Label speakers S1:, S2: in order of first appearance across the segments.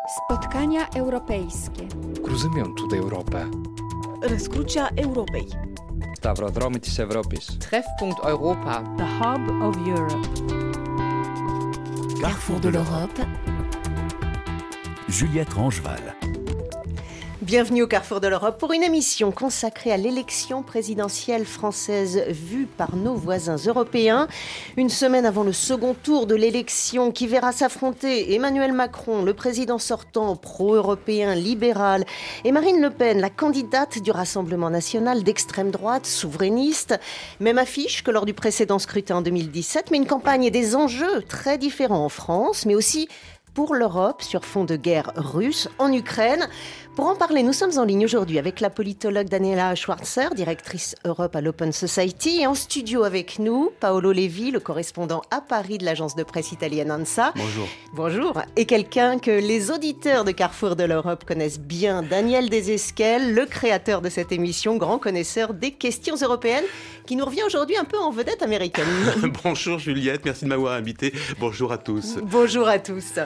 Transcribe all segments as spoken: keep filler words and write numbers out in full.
S1: Spotkania europejskie.
S2: Cruzymiąt do Europy.
S3: Rozkrucia Europei.
S2: Stawrodromy της Ευρώπης.
S4: Treffpunkt Europa.
S5: The Hub of Europe.
S6: Carrefour de l'Europe. Juliette Rangeval.
S3: Bienvenue au Carrefour de l'Europe pour une émission consacrée à l'élection présidentielle française vue par nos voisins européens. Une semaine avant le second tour de l'élection qui verra s'affronter Emmanuel Macron, le président sortant pro-européen libéral, et Marine Le Pen, la candidate du Rassemblement national d'extrême droite souverainiste. Même affiche que lors du précédent scrutin en deux mille dix-sept, mais une campagne et des enjeux très différents en France, mais aussi pour l'Europe sur fond de guerre russe en Ukraine. Pour en parler, nous sommes en ligne aujourd'hui avec la politologue Daniela Schwarzer, directrice Europe à l'Open Society, et en studio avec nous, Paolo Levi, le correspondant à Paris de l'agence de presse italienne ANSA.
S7: Bonjour.
S3: Bonjour. Et quelqu'un que les auditeurs de Carrefour de l'Europe connaissent bien, Daniel Desesquelles, le créateur de cette émission, grand connaisseur des questions européennes, qui nous revient aujourd'hui un peu en vedette américaine.
S7: Bonjour Juliette, merci de m'avoir invité. Bonjour à tous.
S3: Bonjour à tous.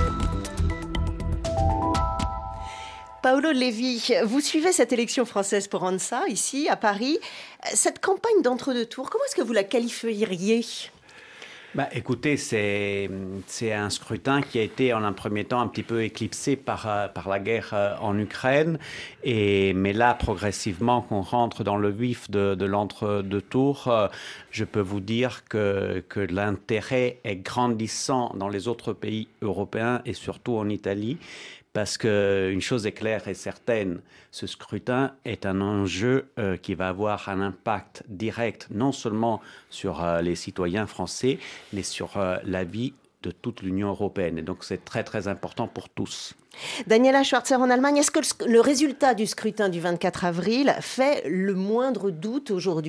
S3: Paolo Levi, vous suivez cette élection française pour ANSA, ici, à Paris. Cette campagne d'entre-deux tours, comment est-ce que vous la qualifieriez ?
S8: Bah, écoutez, c'est, c'est un scrutin qui a été en un premier temps un petit peu éclipsé par, par la guerre en Ukraine. Et, mais là, progressivement, qu'on rentre dans le vif de, de l'entre-deux tours, je peux vous dire que, que l'intérêt est grandissant dans les autres pays européens et surtout en Italie. Parce qu'une chose est claire et certaine, ce scrutin est un enjeu euh, qui va avoir un impact direct non seulement sur euh, les citoyens français, mais sur euh, la vie de toute l'Union européenne. Et donc c'est très très important pour tous.
S3: Daniela Schwarzer en Allemagne, est-ce que le, le résultat du scrutin du vingt-quatre avril fait le moindre doute aujourd'hui ?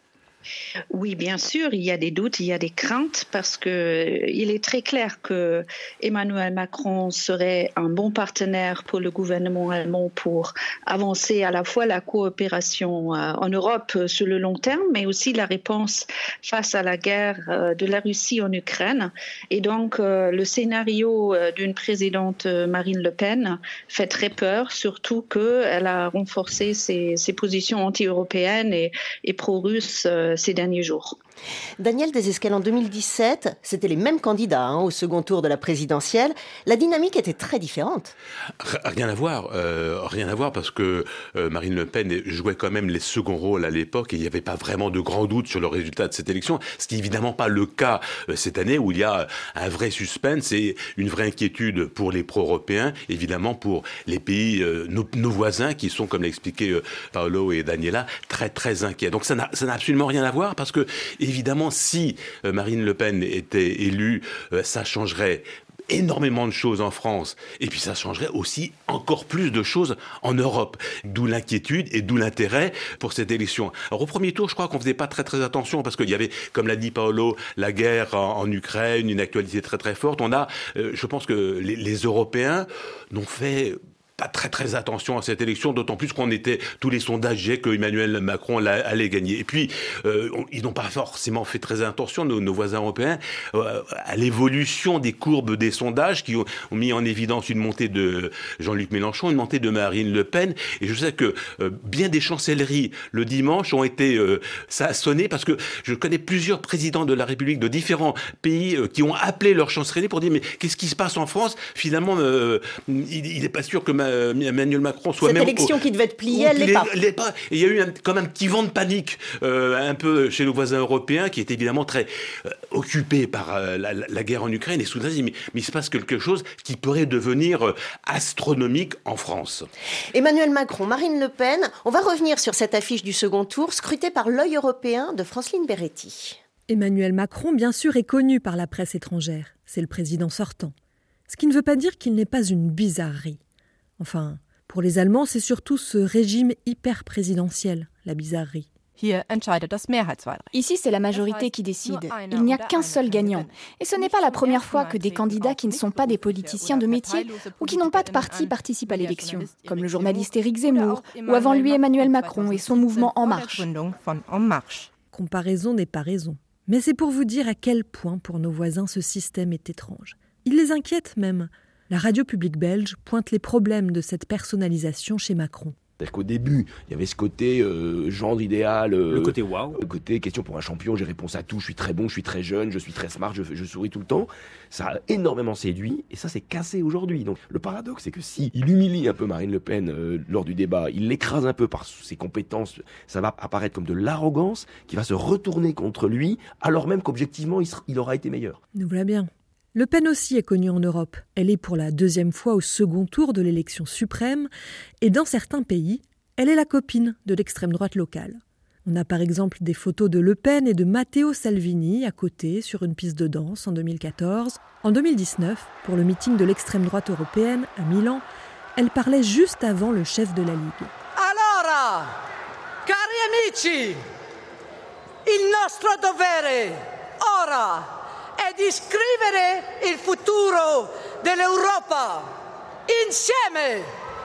S9: Oui, bien sûr, il y a des doutes, il y a des craintes parce que il est très clair que Emmanuel Macron serait un bon partenaire pour le gouvernement allemand pour avancer à la fois la coopération en Europe sur le long terme, mais aussi la réponse face à la guerre de la Russie en Ukraine. Et donc, le scénario d'une présidente Marine Le Pen fait très peur, surtout qu'elle a renforcé ses, ses positions anti-européennes et, et pro-russes ces derniers jours.
S3: Daniel Desesquelles, en deux mille dix-sept, c'était les mêmes candidats hein, au second tour de la présidentielle. La dynamique était très différente.
S7: Rien à voir, euh, rien à voir parce que euh, Marine Le Pen jouait quand même les seconds rôles à l'époque et il n'y avait pas vraiment de grands doutes sur le résultat de cette élection. Ce qui n'est évidemment pas le cas euh, cette année où il y a un vrai suspense et une vraie inquiétude pour les pro-européens, évidemment pour les pays, euh, nos, nos voisins qui sont, comme l'a expliqué euh, Paolo et Daniela, très très inquiets. Donc ça n'a, ça n'a absolument rien à voir parce que évidemment, si euh, Marine Le Pen était élue, euh, ça changerait énormément de choses en France. Et puis ça changerait aussi encore plus de choses en Europe. D'où l'inquiétude et d'où l'intérêt pour cette élection. Alors au premier tour, je crois qu'on ne faisait pas très très attention parce qu'il y avait, comme l'a dit Paolo, la guerre en, en Ukraine, une actualité très très forte. On a, euh, je pense que les, les Européens n'ont fait pas très très attention à cette élection, d'autant plus qu'on était, tous les sondages disaient que Emmanuel Macron allait gagner. Et puis, euh, on, ils n'ont pas forcément fait très attention, nos, nos voisins européens, euh, à l'évolution des courbes des sondages qui ont, ont mis en évidence une montée de Jean-Luc Mélenchon, une montée de Marine Le Pen. Et je sais que euh, bien des chancelleries le dimanche ont été euh, sonnées parce que je connais plusieurs présidents de la République de différents pays euh, qui ont appelé leur chancellerie pour dire mais qu'est-ce qui se passe en France ? Finalement, euh, il n'est pas sûr que ma Emmanuel Macron soit
S3: cette
S7: même...
S3: Cette élection au, qui devait être pliée, elle l'est pas.
S7: l'est pas. Et il y a eu un, comme un petit vent de panique, euh, un peu chez nos voisins européens, qui étaient évidemment très euh, occupés par euh, la, la guerre en Ukraine. Et soudain, ils disent, mais, mais il se passe quelque chose qui pourrait devenir euh, astronomique en France.
S3: Emmanuel Macron, Marine Le Pen, on va revenir sur cette affiche du second tour, scrutée par l'œil européen de Franceline Beretti.
S10: Emmanuel Macron, bien sûr, est connu par la presse étrangère. C'est le président sortant. Ce qui ne veut pas dire qu'il n'est pas une bizarrerie. Enfin, pour les Allemands, c'est surtout ce régime hyper-présidentiel, la bizarrerie.
S1: Ici, c'est la majorité qui décide. Il n'y a qu'un seul gagnant. Et ce n'est pas la première fois que des candidats qui ne sont pas des politiciens de métier ou qui n'ont pas de parti participent à l'élection, comme le journaliste Éric Zemmour ou avant lui Emmanuel Macron et son mouvement En Marche.
S10: Comparaison n'est pas raison. Mais c'est pour vous dire à quel point pour nos voisins ce système est étrange. Il les inquiète même. La radio publique belge pointe les problèmes de cette personnalisation chez Macron.
S4: C'est-à-dire qu'au début, il y avait ce côté euh, genre idéal. Euh,
S8: le côté waouh.
S4: Le côté question pour un champion, j'ai réponse à tout, je suis très bon, je suis très jeune, je suis très smart, je, je souris tout le temps. Ça a énormément séduit et ça c'est cassé aujourd'hui. Donc le paradoxe, c'est que si il humilie un peu Marine Le Pen euh, lors du débat, il l'écrase un peu par ses compétences, ça va apparaître comme de l'arrogance qui va se retourner contre lui, alors même qu'objectivement, il, sera, il aura été meilleur.
S10: Nous voilà bien. Le Pen aussi est connue en Europe. Elle est pour la deuxième fois au second tour de l'élection suprême et dans certains pays, elle est la copine de l'extrême droite locale. On a par exemple des photos de Le Pen et de Matteo Salvini à côté sur une piste de danse en deux mille quatorze. En deux mille dix-neuf, pour le meeting de l'extrême droite européenne à Milan, elle parlait juste avant le chef de la Ligue.
S6: Allora, cari amici, il nostro dovere ora è di scrivere il futuro dell'Europa insieme.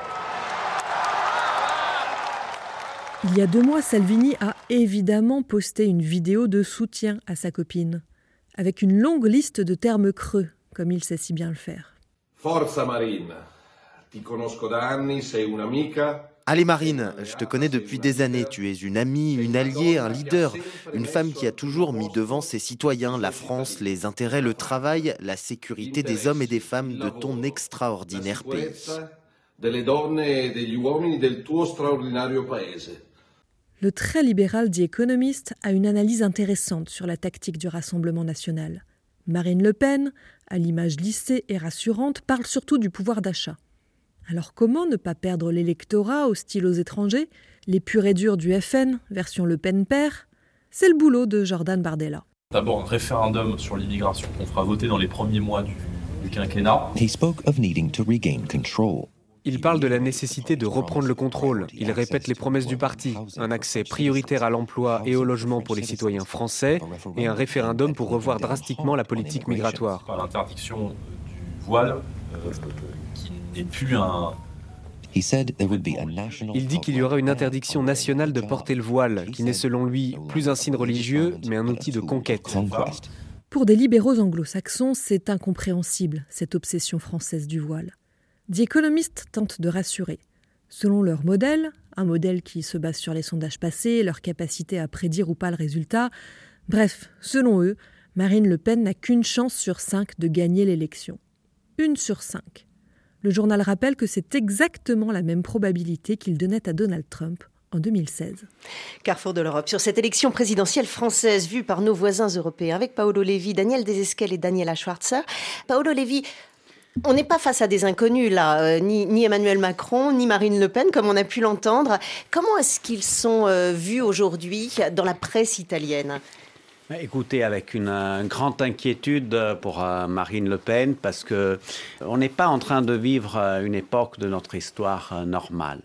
S10: Il y a deux mois, Salvini a évidemment posté une vidéo de soutien à sa copine, avec une longue liste de termes creux, comme il sait si bien le faire.
S11: Forza Marine, ti conosco da anni, sei un'amica.
S12: Allez Marine, je te connais depuis des années, tu es une amie, une alliée, un leader, une femme qui a toujours mis devant ses citoyens, la France, les intérêts, le travail, la sécurité des hommes et des femmes de ton extraordinaire pays.
S11: Delle donne e degli uomini del tuo straordinario paese.
S10: Le très libéral The Economist a une analyse intéressante sur la tactique du Rassemblement national. Marine Le Pen, à l'image lissée et rassurante, parle surtout du pouvoir d'achat. Alors comment ne pas perdre l'électorat hostile aux étrangers, les purs et durs du F N, version Le Pen père? C'est le boulot de Jordan Bardella.
S13: D'abord un référendum sur l'immigration qu'on fera voter dans les premiers mois du, du quinquennat.
S14: He spoke of needing to regain control.
S15: Il parle de la nécessité de reprendre le contrôle. Il répète les promesses du parti, un accès prioritaire à l'emploi et au logement pour les citoyens français et un référendum pour revoir drastiquement la politique migratoire.
S13: L'interdiction du voile, euh, qui n'est plus un...
S15: Il dit qu'il y aura une interdiction nationale de porter le voile, qui n'est selon lui plus un signe religieux, mais un outil de conquête.
S10: Pour des libéraux anglo-saxons, c'est incompréhensible, cette obsession française du voile. The Economist tente de rassurer. Selon leur modèle, un modèle qui se base sur les sondages passés, leur capacité à prédire ou pas le résultat, bref, selon eux, Marine Le Pen n'a qu'une chance sur cinq de gagner l'élection. Une sur cinq. Le journal rappelle que c'est exactement la même probabilité qu'il donnait à Donald Trump en deux mille seize.
S3: Carrefour de l'Europe sur cette élection présidentielle française vue par nos voisins européens avec Paolo Levi, Daniel Desesquel et Daniela Schwarzer. Paolo Levi, on n'est pas face à des inconnus là, euh, ni, ni Emmanuel Macron, ni Marine Le Pen, comme on a pu l'entendre. Comment est-ce qu'ils sont euh, vus aujourd'hui dans la presse italienne ?
S8: Écoutez, avec une, une grande inquiétude pour euh, Marine Le Pen, parce que on n'est pas en train de vivre une époque de notre histoire euh, normale.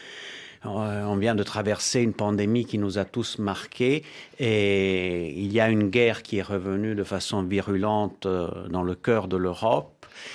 S8: On vient de traverser une pandémie qui nous a tous marqués et il y a une guerre qui est revenue de façon virulente dans le cœur de l'Europe.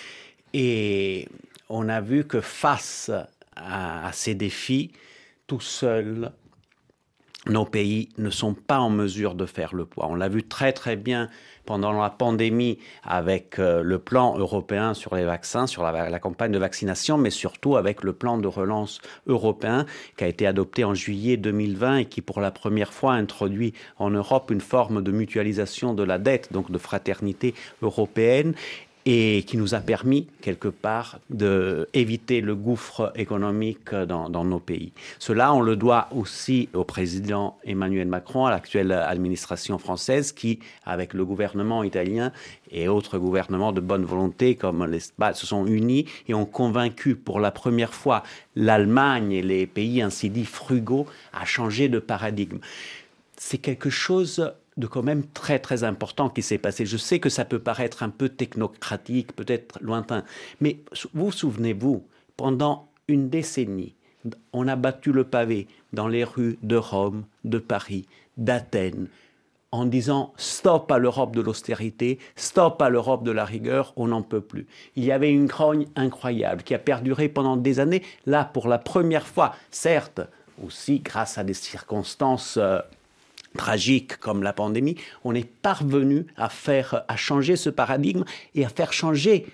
S8: Et on a vu que face à, à ces défis, tout seuls, nos pays ne sont pas en mesure de faire le poids. On l'a vu très très bien pendant la pandémie avec euh, le plan européen sur les vaccins, sur la, la campagne de vaccination, mais surtout avec le plan de relance européen qui a été adopté en juillet deux mille vingt et qui pour la première fois introduit en Europe une forme de mutualisation de la dette, donc de fraternité européenne, et qui nous a permis, quelque part, d'éviter le gouffre économique dans, dans nos pays. Cela, on le doit aussi au président Emmanuel Macron, à l'actuelle administration française, qui, avec le gouvernement italien et autres gouvernements de bonne volonté, comme l'Espagne, se sont unis et ont convaincu pour la première fois l'Allemagne et les pays ainsi dits frugaux à changer de paradigme. C'est quelque chose de quand même très très important qui s'est passé. Je sais que ça peut paraître un peu technocratique, peut-être lointain, mais vous souvenez-vous, pendant une décennie, on a battu le pavé dans les rues de Rome, de Paris, d'Athènes, en disant stop à l'Europe de l'austérité, stop à l'Europe de la rigueur, on n'en peut plus. Il y avait une grogne incroyable qui a perduré pendant des années. Là, pour la première fois, certes, aussi grâce à des circonstances euh, tragique comme la pandémie, on est parvenu à faire, à changer ce paradigme et à faire changer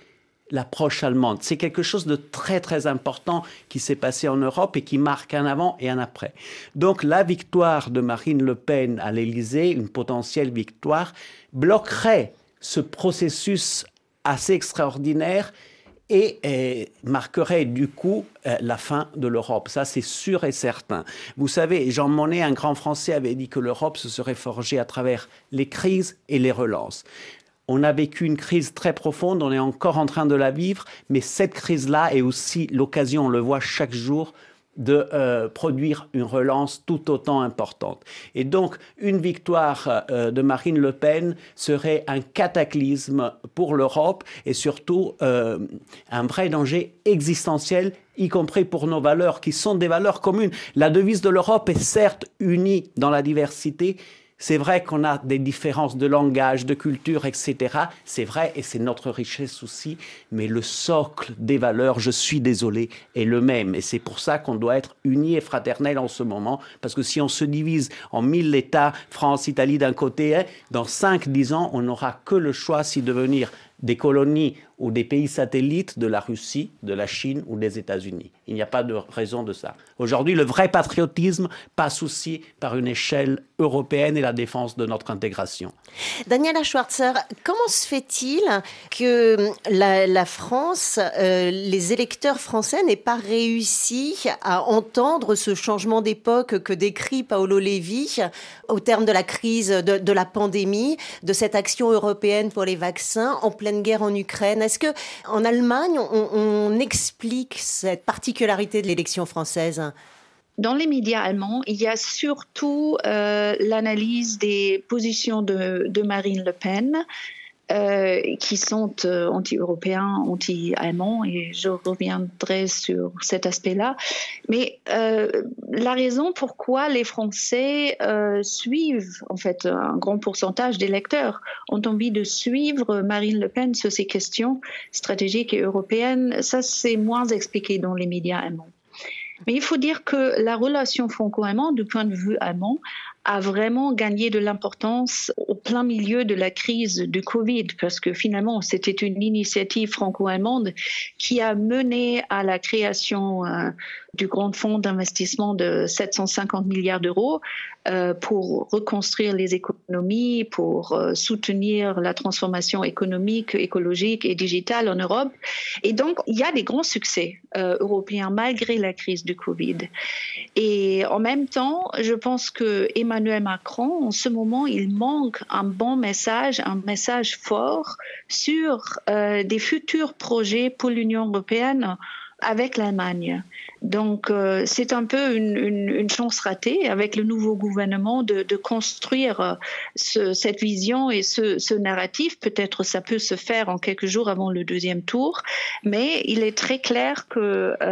S8: l'approche allemande. C'est quelque chose de très très important qui s'est passé en Europe et qui marque un avant et un après. Donc la victoire de Marine Le Pen à l'Élysée, une potentielle victoire, bloquerait ce processus assez extraordinaire et euh, marquerait du coup euh, la fin de l'Europe. Ça, c'est sûr et certain. Vous savez, Jean Monnet, un grand Français, avait dit que l'Europe se serait forgée à travers les crises et les relances. On a vécu une crise très profonde, on est encore en train de la vivre, mais cette crise-là est aussi l'occasion, on le voit chaque jour, de euh, produire une relance tout autant importante. Et donc, une victoire euh, de Marine Le Pen serait un cataclysme pour l'Europe et surtout euh, un vrai danger existentiel, y compris pour nos valeurs, qui sont des valeurs communes. La devise de l'Europe est certes unie dans la diversité. C'est vrai qu'on a des différences de langage, de culture, et cetera. C'est vrai et c'est notre richesse aussi. Mais le socle des valeurs, je suis désolé, est le même. Et c'est pour ça qu'on doit être unis et fraternels en ce moment. Parce que si on se divise en mille États, France, Italie d'un côté, dans cinq, dix ans, on n'aura que le choix si devenir des colonies ou des pays satellites de la Russie, de la Chine ou des États-Unis. Il n'y a pas de raison de ça. Aujourd'hui, le vrai patriotisme passe aussi par une échelle européenne et la défense de notre intégration.
S3: Daniela Schwarzer, comment se fait-il que la, la France, euh, les électeurs français n'aient pas réussi à entendre ce changement d'époque que décrit Paolo Levi au terme de la crise, de, de la pandémie, de cette action européenne pour les vaccins en pleine guerre en Ukraine? Est-ce que en Allemagne, on, on explique cette particularité de l'élection française?
S9: Dans les médias allemands, il y a surtout euh, l'analyse des positions de, de Marine Le Pen, euh, qui sont euh, anti-européens, anti-allemands, et je reviendrai sur cet aspect-là. Mais euh, la raison pourquoi les Français euh, suivent, en fait, un grand pourcentage d'électeurs ont envie de suivre Marine Le Pen sur ces questions stratégiques et européennes, ça c'est moins expliqué dans les médias allemands. Mais il faut dire que la relation franco-allemande, du point de vue allemand, a vraiment gagné de l'importance au plein milieu de la crise du Covid, parce que finalement, c'était une initiative franco-allemande qui a mené à la création euh, du grand fonds d'investissement de sept cent cinquante milliards d'euros euh, pour reconstruire les économies, pour euh, soutenir la transformation économique, écologique et digitale en Europe. Et donc, il y a des grands succès euh, européens malgré la crise du Covid. Et en même temps, je pense que Emmanuel Macron, en ce moment, il manque un bon message, un message fort sur euh, des futurs projets pour l'Union européenne avec l'Allemagne. Donc, euh, c'est un peu une, une, une chance ratée avec le nouveau gouvernement de, de construire euh, ce, cette vision et ce, ce narratif. Peut-être ça peut se faire en quelques jours avant le deuxième tour, mais il est très clair qu'il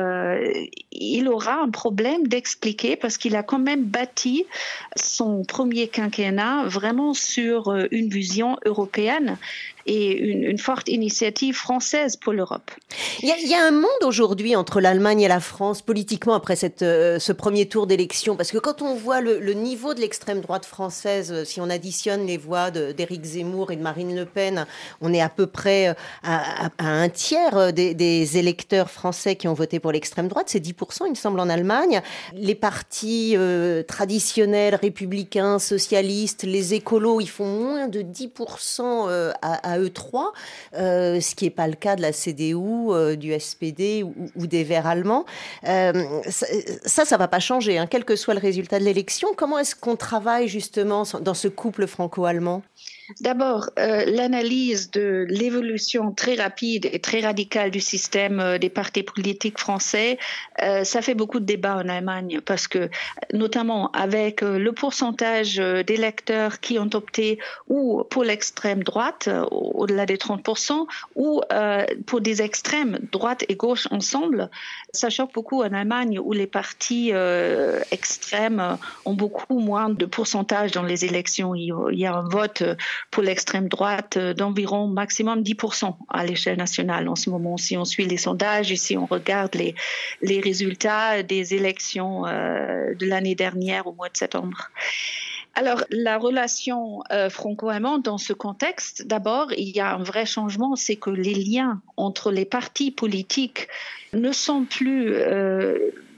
S9: euh, aura un problème d'expliquer parce qu'il a quand même bâti son premier quinquennat vraiment sur euh, une vision européenne et une, une forte initiative française pour l'Europe.
S3: Il y a, il y a un monde aujourd'hui entre l'Allemagne et la France, politiquement, après cette, euh, ce premier tour d'élection, parce que quand on voit le, le niveau de l'extrême droite française, si on additionne les voix de, d'Éric Zemmour et de Marine Le Pen, on est à peu près à, à, à un tiers des, des électeurs français qui ont voté pour l'extrême droite, c'est dix pour cent, il me semble, en Allemagne. Les partis euh, traditionnels, républicains, socialistes, les écolos, ils font moins de dix pour cent euh, à, à eux trois, euh, ce qui n'est pas le cas de la C D U, euh, du S P D ou, ou des Verts allemands. Euh, ça, ça ne va pas changer, hein, quel que soit le résultat de l'élection. Comment est-ce qu'on travaille justement dans ce couple franco-allemand ?
S9: D'abord, euh, l'analyse de l'évolution très rapide et très radicale du système euh, des partis politiques français, euh, ça fait beaucoup de débats en Allemagne parce que, notamment avec euh, le pourcentage d'électeurs qui ont opté ou pour l'extrême droite, euh, au-delà des trente pour cent, ou euh, pour des extrêmes, droite et gauche ensemble, ça choque beaucoup en Allemagne où les partis euh, extrêmes ont beaucoup moins de pourcentage dans les élections. Il y a un vote pour l'extrême droite d'environ maximum dix pour cent à l'échelle nationale en ce moment, si on suit les sondages et si on regarde les, les résultats des élections euh, de l'année dernière au mois de septembre. Alors, la relation euh, franco-allemande dans ce contexte, d'abord, il y a un vrai changement, c'est que les liens entre les partis politiques ne sont plus euh,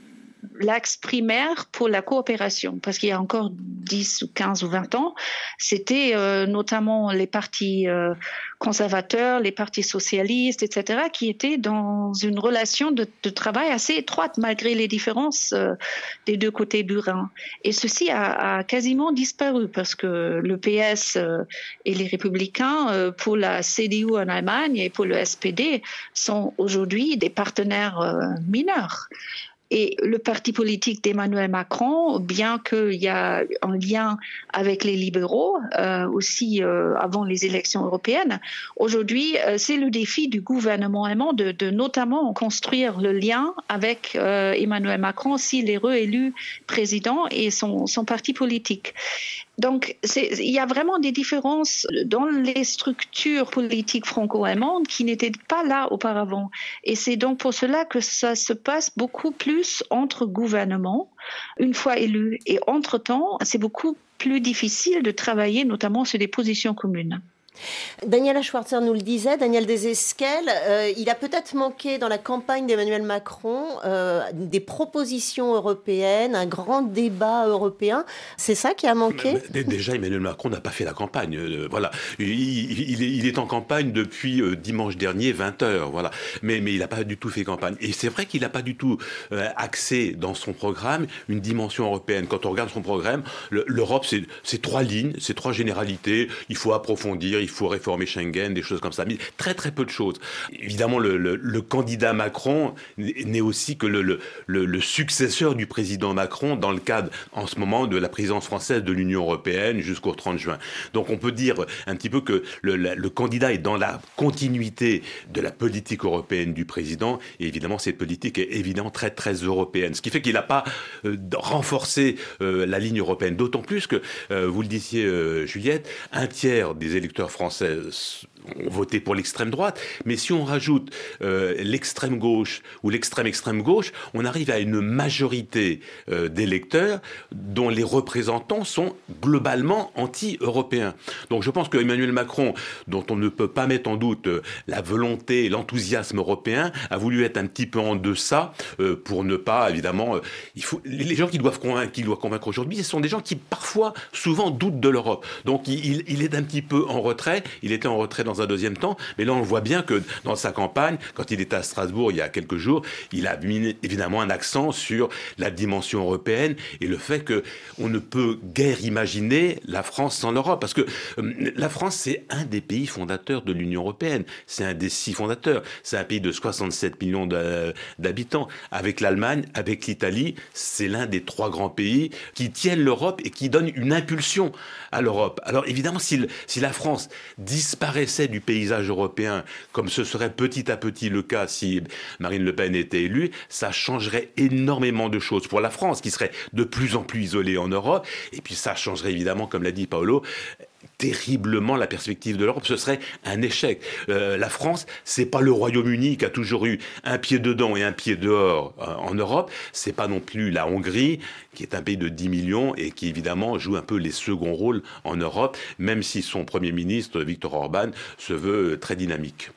S9: l'axe primaire pour la coopération, parce qu'il y a encore dix ou quinze ou vingt ans, c'était euh, notamment les partis euh, conservateurs, les partis socialistes, et cetera, qui étaient dans une relation de, de travail assez étroite, malgré les différences euh, des deux côtés du Rhin. Et ceci a, a quasiment disparu, parce que le P S euh, et les Républicains, euh, pour la C D U en Allemagne et pour le S P D, sont aujourd'hui des partenaires euh, mineurs. Et le parti politique d'Emmanuel Macron, bien qu'il y a un lien avec les libéraux, euh, aussi euh, avant les élections européennes, aujourd'hui, euh, c'est le défi du gouvernement allemand de, de notamment construire le lien avec euh, Emmanuel Macron s'il est réélu président et son, son parti politique. Donc, c'est, il y a vraiment des différences dans les structures politiques franco-allemandes qui n'étaient pas là auparavant. Et c'est donc pour cela que ça se passe beaucoup plus entre gouvernements, une fois élus. Et entre-temps, c'est beaucoup plus difficile de travailler notamment sur des positions communes.
S3: Daniela Schwarzer nous le disait, Daniel Desesquelles, euh, il a peut-être manqué dans la campagne d'Emmanuel Macron euh, des propositions européennes, un grand débat européen. C'est ça qui a manqué ?
S7: Déjà, Emmanuel Macron n'a pas fait la campagne. Euh, voilà, il, il, il est en campagne depuis euh, dimanche dernier, vingt heures. Voilà, mais mais il n'a pas du tout fait campagne. Et c'est vrai qu'il n'a pas du tout euh, axé dans son programme une dimension européenne. Quand on regarde son programme, le, l'Europe, c'est, c'est trois lignes, c'est trois généralités. Il faut approfondir. Il faut réformer Schengen, des choses comme ça. Mais très, très peu de choses. Évidemment, le, le, le candidat Macron n'est aussi que le, le, le, le successeur du président Macron dans le cadre, en ce moment, de la présidence française de l'Union européenne jusqu'au trente juin. Donc, on peut dire un petit peu que le, le, le candidat est dans la continuité de la politique européenne du président. Et évidemment, cette politique est évidemment très, très européenne. Ce qui fait qu'il n'a pas euh, renforcé euh, la ligne européenne. D'autant plus que, euh, vous le disiez, euh, Juliette, un tiers des électeurs français ont voté pour l'extrême droite, mais si on rajoute euh, l'extrême gauche ou l'extrême extrême gauche, on arrive à une majorité euh, d'électeurs dont les représentants sont globalement anti-européens. Donc je pense que Emmanuel Macron, dont on ne peut pas mettre en doute euh, la volonté et l'enthousiasme européen, a voulu être un petit peu en deçà euh, pour ne pas, évidemment, euh, il faut, les gens qui doivent convaincre, qui doivent convaincre aujourd'hui, ce sont des gens qui parfois, souvent doutent de l'Europe. Donc il, il est un petit peu en retrait, il était en retrait dans un deuxième temps, mais là on voit bien que dans sa campagne, quand il était à Strasbourg il y a quelques jours, il a mis évidemment un accent sur la dimension européenne et le fait qu'on ne peut guère imaginer la France sans l'Europe, parce que euh, la France c'est un des pays fondateurs de l'Union européenne, c'est un des six fondateurs, c'est un pays de soixante-sept millions d'habitants, avec l'Allemagne, avec l'Italie, c'est l'un des trois grands pays qui tiennent l'Europe et qui donnent une impulsion à l'Europe. Alors évidemment, si, le, si la France disparaissait du paysage européen, comme ce serait petit à petit le cas si Marine Le Pen était élue, ça changerait énormément de choses pour la France, qui serait de plus en plus isolée en Europe, et puis ça changerait évidemment, comme l'a dit Paolo, terriblement la perspective de l'Europe. Ce serait un échec. Euh, la France, c'est pas le Royaume-Uni qui a toujours eu un pied dedans et un pied dehors euh, en Europe. C'est pas non plus la Hongrie, qui est un pays de dix millions et qui évidemment joue un peu les seconds rôles en Europe, même si son Premier ministre, Viktor Orban, se veut très dynamique.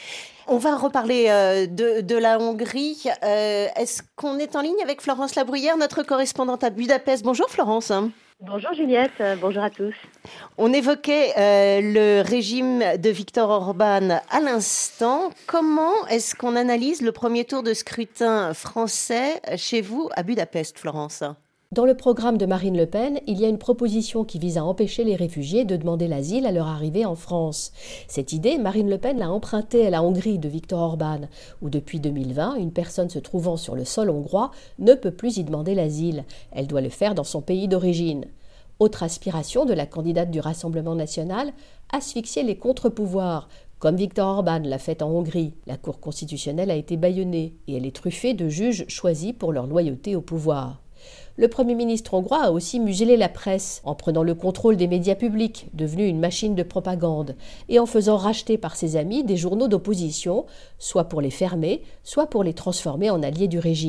S3: On va reparler euh, de, de la Hongrie. Euh, est-ce qu'on est en ligne avec Florence Labruyère, notre correspondante à Budapest ? Bonjour Florence.
S16: Bonjour Juliette, bonjour à tous.
S3: On évoquait euh, le régime de Viktor Orban à l'instant. Comment est-ce qu'on analyse le premier tour de scrutin français chez vous à Budapest, Florence ?
S16: Dans le programme de Marine Le Pen, il y a une proposition qui vise à empêcher les réfugiés de demander l'asile à leur arrivée en France. Cette idée, Marine Le Pen l'a empruntée à la Hongrie de Viktor Orban, où depuis deux mille vingt, une personne se trouvant sur le sol hongrois ne peut plus y demander l'asile. Elle doit le faire dans son pays d'origine. Autre aspiration de la candidate du Rassemblement national, asphyxier les contre-pouvoirs, comme Viktor Orban l'a fait en Hongrie. La Cour constitutionnelle a été bâillonnée et elle est truffée de juges choisis pour leur loyauté au pouvoir. Le Premier ministre hongrois a aussi muselé la presse en prenant le contrôle des médias publics, devenus une machine de propagande, et en faisant racheter par ses amis des journaux d'opposition, soit pour les fermer, soit pour les transformer en alliés du régime.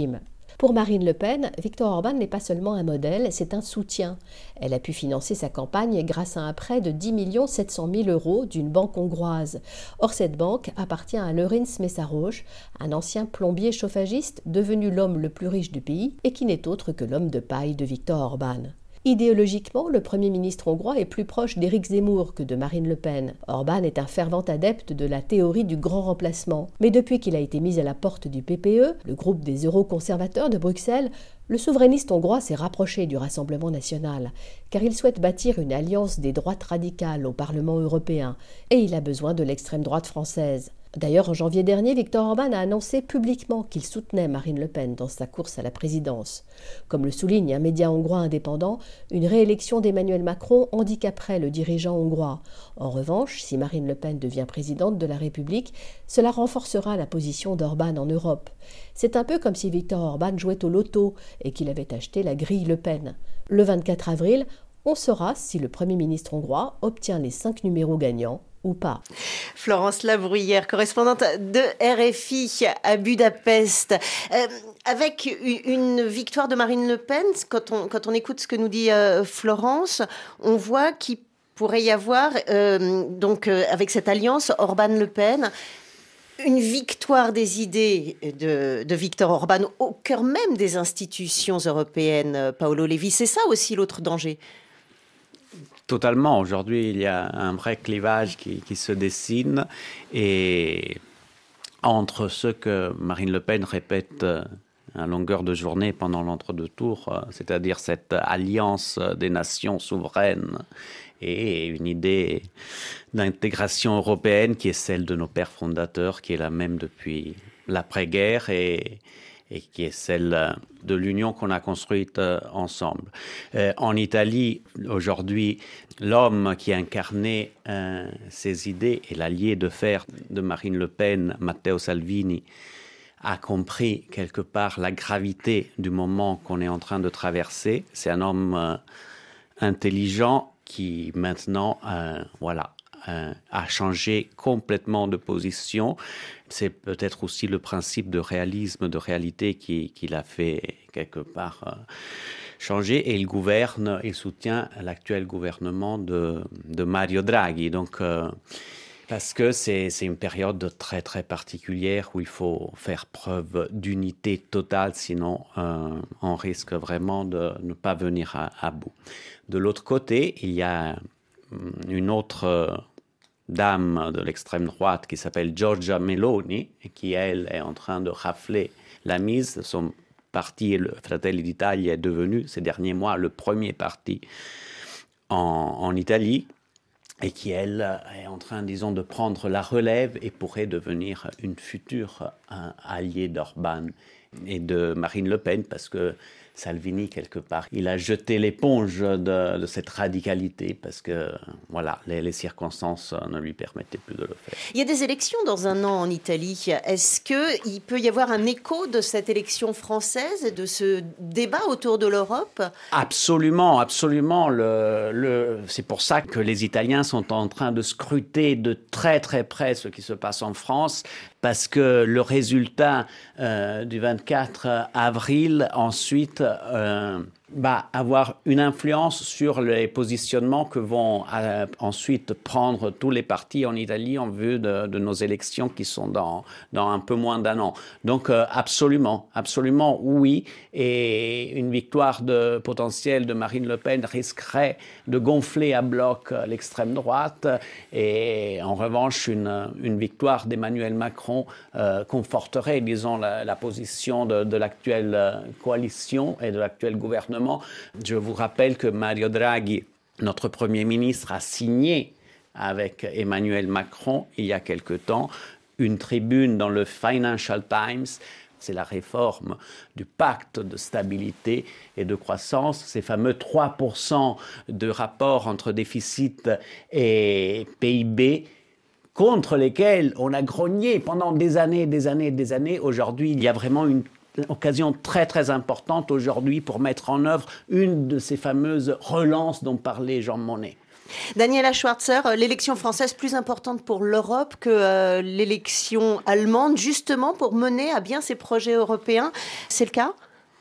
S16: Pour Marine Le Pen, Viktor Orban n'est pas seulement un modèle, c'est un soutien. Elle a pu financer sa campagne grâce à un prêt de dix millions sept cent mille euros d'une banque hongroise. Or, cette banque appartient à Lőrinc Mészáros, un ancien plombier chauffagiste devenu l'homme le plus riche du pays et qui n'est autre que l'homme de paille de Viktor Orban. Idéologiquement, le Premier ministre hongrois est plus proche d'Éric Zemmour que de Marine Le Pen. Orban est un fervent adepte de la théorie du grand remplacement. Mais depuis qu'il a été mis à la porte du P P E, le groupe des euroconservateurs de Bruxelles, le souverainiste hongrois s'est rapproché du Rassemblement national, car il souhaite bâtir une alliance des droites radicales au Parlement européen, et il a besoin de l'extrême droite française. D'ailleurs, en janvier dernier, Viktor Orban a annoncé publiquement qu'il soutenait Marine Le Pen dans sa course à la présidence. Comme le souligne un média hongrois indépendant, une réélection d'Emmanuel Macron handicaperait le dirigeant hongrois. En revanche, si Marine Le Pen devient présidente de la République, cela renforcera la position d'Orban en Europe. C'est un peu comme si Viktor Orban jouait au loto et qu'il avait acheté la grille Le Pen. Le vingt-quatre avril, on saura si le Premier ministre hongrois obtient les cinq numéros gagnants ou pas.
S3: Florence Labruyère, correspondante de R F I à Budapest. Euh, avec une victoire de Marine Le Pen, quand on, quand on écoute ce que nous dit euh, Florence, on voit qu'il pourrait y avoir, euh, donc euh, avec cette alliance Orban-Le Pen, une victoire des idées de, de Viktor Orban au cœur même des institutions européennes, Paolo Levi. C'est ça aussi l'autre danger.
S8: Totalement. Aujourd'hui, il y a un vrai clivage qui, qui se dessine et entre ce que Marine Le Pen répète à longueur de journée pendant l'entre-deux tours, c'est-à-dire cette alliance des nations souveraines et une idée d'intégration européenne qui est celle de nos pères fondateurs, qui est la même depuis l'après-guerre et et qui est celle de l'union qu'on a construite ensemble. Euh, en Italie, aujourd'hui, l'homme qui incarnait euh, ces idées et l'allié de fer de Marine Le Pen, Matteo Salvini, a compris quelque part la gravité du moment qu'on est en train de traverser. C'est un homme euh, intelligent qui maintenant, euh, voilà, euh, a changé complètement de position. C'est peut-être aussi le principe de réalisme, de réalité qui, qui l'a fait quelque part euh, changer. Et il gouverne, il soutient l'actuel gouvernement de, de Mario Draghi. Donc, euh, parce que c'est, c'est une période très très particulière où il faut faire preuve d'unité totale, sinon euh, on risque vraiment de ne pas venir à, à bout. De l'autre côté, il y a une autre euh, dame de l'extrême droite qui s'appelle Giorgia Meloni et qui, elle, est en train de rafler la mise. Son parti, le Fratelli d'Italia, est devenu ces derniers mois le premier parti en, en Italie et qui, elle, est en train, disons, de prendre la relève et pourrait devenir une future un, alliée d'Orban et de Marine Le Pen parce que Salvini, quelque part, il a jeté l'éponge de, de cette radicalité parce que voilà, les, les circonstances ne lui permettaient plus de le faire.
S3: Il y a des élections dans un an en Italie. Est-ce qu'il peut y avoir un écho de cette élection française et de ce débat autour de l'Europe ?
S8: Absolument, absolument. Le, le, c'est pour ça que les Italiens sont en train de scruter de très très près ce qui se passe en France, parce que le résultat euh, du vingt-quatre avril, ensuite, euh, va avoir une influence sur les positionnements que vont euh, ensuite prendre tous les partis en Italie en vue de, de nos élections qui sont dans, dans un peu moins d'un an. Donc euh, absolument, absolument oui. Et une victoire de, potentielle de Marine Le Pen risquerait de gonfler à bloc l'extrême droite. Et en revanche, une, une victoire d'Emmanuel Macron euh, conforterait, disons, la, la position de, de l'actuelle coalition et de l'actuel gouvernement. Je vous rappelle que Mario Draghi, notre Premier ministre, a signé avec Emmanuel Macron, il y a quelque temps, une tribune dans le Financial Times. C'est la réforme du pacte de stabilité et de croissance, ces fameux trois pour cent de rapport entre déficit et P I B, contre lesquels on a grogné pendant des années, des années, des années. Aujourd'hui, il y a vraiment une occasion très très importante aujourd'hui pour mettre en œuvre une de ces fameuses relances dont parlait Jean Monnet.
S3: Daniela Schwarzer, l'élection française plus importante pour l'Europe que euh, l'élection allemande, justement pour mener à bien ces projets européens, c'est le cas ?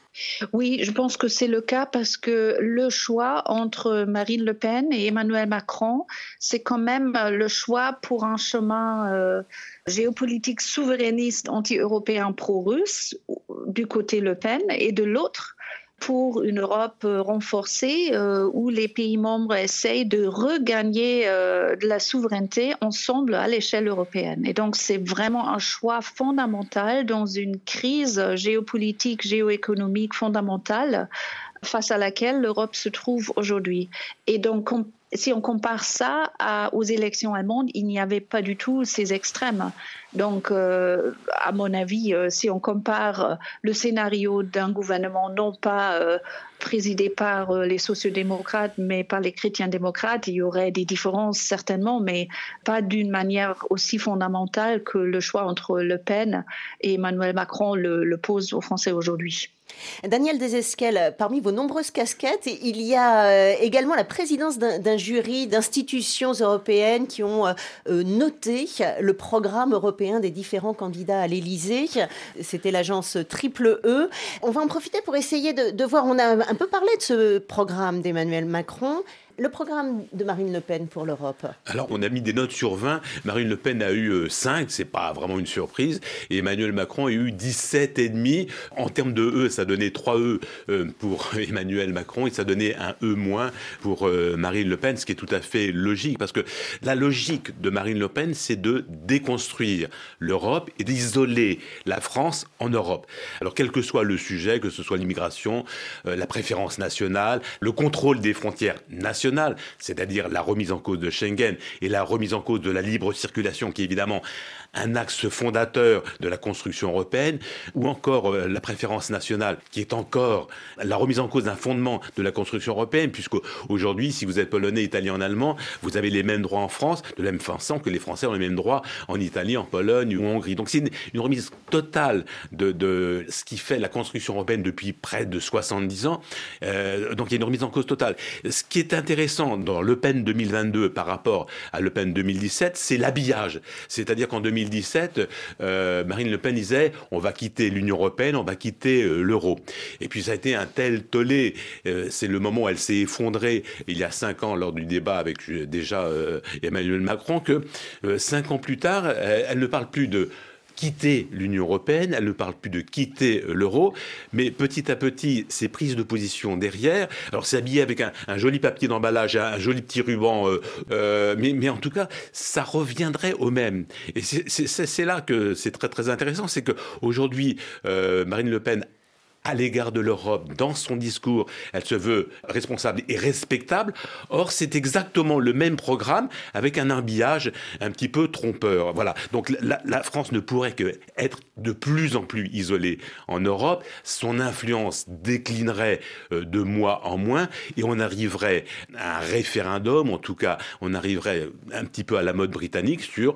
S9: Oui, je pense que c'est le cas parce que le choix entre Marine Le Pen et Emmanuel Macron, c'est quand même le choix pour un chemin euh, géopolitique souverainiste anti-européen pro-russe du côté Le Pen et de l'autre pour une Europe renforcée euh, où les pays membres essayent de regagner euh, de la souveraineté ensemble à l'échelle européenne. Et donc c'est vraiment un choix fondamental dans une crise géopolitique, géoéconomique fondamentale face à laquelle l'Europe se trouve aujourd'hui. Et donc on si on compare ça à, aux élections allemandes, il n'y avait pas du tout ces extrêmes. Donc, euh, à mon avis, euh, si on compare le scénario d'un gouvernement non pas euh, présidé par euh, les sociodémocrates, mais par les chrétiens-démocrates, il y aurait des différences certainement, mais pas d'une manière aussi fondamentale que le choix entre Le Pen et Emmanuel Macron le, le pose aux Français aujourd'hui.
S3: Daniel Desesquelles, parmi vos nombreuses casquettes, il y a également la présidence d'un, d'un jury d'institutions européennes qui ont euh, noté le programme européen des différents candidats à l'Élysée. C'était l'agence Triple E. On va en profiter pour essayer de, de voir, on a un peu parlé de ce programme d'Emmanuel Macron. Le programme de Marine Le Pen pour l'Europe.
S7: Alors, on a mis des notes sur vingt. Marine Le Pen a eu euh, cinq, c'est pas vraiment une surprise. Et Emmanuel Macron a eu dix-sept virgule cinq. En termes de E, ça donnait trois E euh, pour Emmanuel Macron et ça donnait un E moins pour euh, Marine Le Pen, ce qui est tout à fait logique. Parce que la logique de Marine Le Pen, c'est de déconstruire l'Europe et d'isoler la France en Europe. Alors, quel que soit le sujet, que ce soit l'immigration, euh, la préférence nationale, le contrôle des frontières nationales, c'est-à-dire la remise en cause de Schengen et la remise en cause de la libre circulation, qui est évidemment un axe fondateur de la construction européenne, ou encore euh, la préférence nationale, qui est encore la remise en cause d'un fondement de la construction européenne, puisque aujourd'hui, si vous êtes polonais, italien, en allemand, vous avez les mêmes droits en France, de la même façon que les Français ont les mêmes droits en Italie, en Pologne ou en Hongrie. Donc c'est une, une remise totale de, de ce qui fait la construction européenne depuis près de soixante-dix ans. Euh, donc il y a une remise en cause totale. Ce qui est intéressant dans Le Pen deux mille vingt-deux par rapport à Le Pen deux mille dix-sept, c'est l'habillage. C'est-à-dire qu'en deux mille dix-sept, euh, Marine Le Pen disait on va quitter l'Union européenne, on va quitter euh, l'euro. Et puis ça a été un tel tollé. Euh, c'est le moment où elle s'est effondrée il y a cinq ans lors du débat avec euh, déjà euh, Emmanuel Macron que euh, cinq ans plus tard, euh, elle ne parle plus de quitter l'Union européenne, elle ne parle plus de quitter l'euro, mais petit à petit, ces prises de position derrière, alors c'est habillé avec un, un joli papier d'emballage, un, un joli petit ruban, euh, euh, mais, mais en tout cas, ça reviendrait au même. Et c'est, c'est, c'est là que c'est très très intéressant, c'est qu'aujourd'hui, euh, Marine Le Pen, à l'égard de l'Europe, dans son discours, elle se veut responsable et respectable. Or, c'est exactement le même programme avec un habillage un petit peu trompeur. Voilà. Donc, la, la France ne pourrait qu'être de plus en plus isolée en Europe. Son influence déclinerait de mois en mois et on arriverait à un référendum, en tout cas, on arriverait un petit peu à la mode britannique sur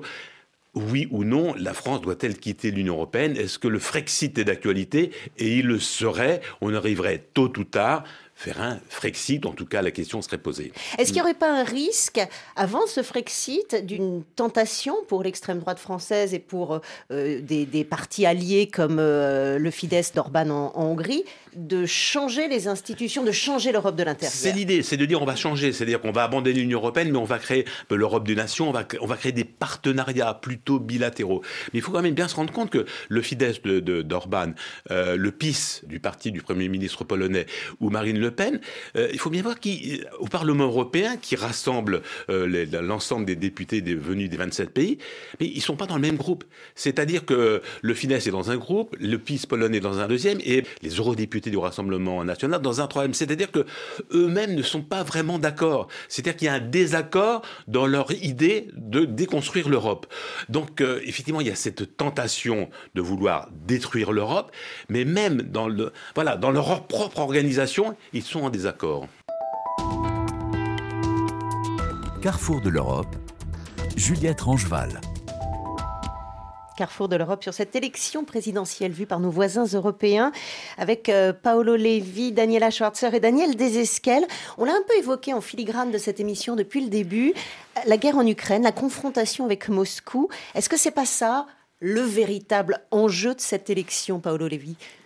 S7: oui ou non, la France doit-elle quitter l'Union européenne? Est-ce que le Frexit est d'actualité? Et il le serait, on arriverait tôt ou tard faire un Frexit, en tout cas la question serait posée.
S3: Est-ce qu'il n'y aurait pas un risque, avant ce Frexit, d'une tentation pour l'extrême droite française et pour euh, des, des partis alliés comme euh, le Fidesz d'Orban en, en Hongrie, de changer les institutions, de changer l'Europe de l'intérieur?
S7: C'est l'idée, c'est de dire on va changer, c'est-à-dire qu'on va abandonner l'Union européenne, mais on va créer l'Europe des nations, on va, on va créer des partenariats plutôt bilatéraux. Mais il faut quand même bien se rendre compte que le Fidesz de, de, d'Orban, euh, le PiS du parti du Premier ministre polonais, ou Marine Le Pen, euh, il faut bien voir qu'au Parlement européen, qui rassemble euh, les, l'ensemble des députés des, venus des vingt-sept pays, mais ils ne sont pas dans le même groupe. C'est-à-dire que le Fidesz est dans un groupe, le PiS polonais dans un deuxième, et les eurodéputés du Rassemblement national dans un troisième. C'est-à-dire que eux-mêmes ne sont pas vraiment d'accord. C'est-à-dire qu'il y a un désaccord dans leur idée de déconstruire l'Europe. Donc, euh, effectivement, il y a cette tentation de vouloir détruire l'Europe, mais même dans, le, voilà, dans leur propre organisation, ils sont en désaccord.
S17: Carrefour de l'Europe, Juliette Rangeval.
S3: Carrefour de l'Europe sur cette élection présidentielle vue par nos voisins européens avec euh, Paolo Levi, Daniela Schwarzer et Daniel Desesquelles. On l'a un peu évoqué en filigrane de cette émission depuis le début, la guerre en Ukraine, la confrontation avec Moscou. Est-ce que c'est pas ça le véritable enjeu de cette élection, Paolo Levi ?